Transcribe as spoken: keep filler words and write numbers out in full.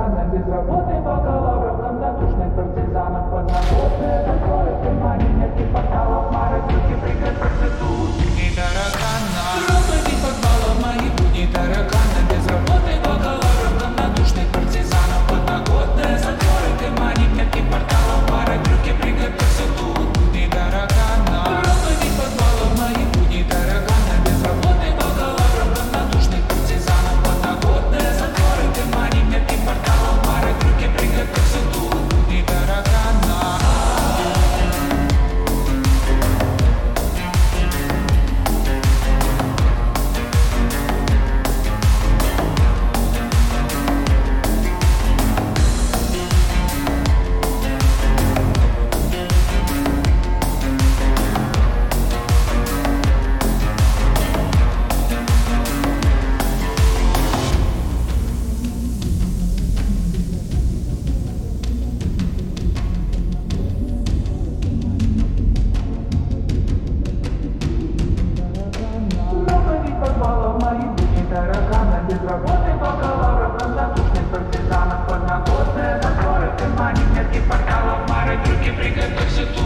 тараканы, без работы бакалавров, равнодушных партизанов, подноготные контроль, внимание, метки порталов, мары, трюки, приготовься тут. Будни таракана, роботи подвалов, мои будни тараканы, без работы бакалавров, равнодушных партизанов, подноготные затворы, внимание, метки порталов, мары, трюки, приготовься тут. Будни таракана, роботи подвалов, мои будни тараканы, без работы бакалавров, равнодушных партизанов, подноготные затворы, внимание, метки порталов, мары, трюки, приготовься тут. Будни таракана. Подвалов, мои будни тараканы, без работы бакалавров, равнодушных партизанов, подноготные затворы, внимание, метки порталов, мары, трюки, приготовься тут.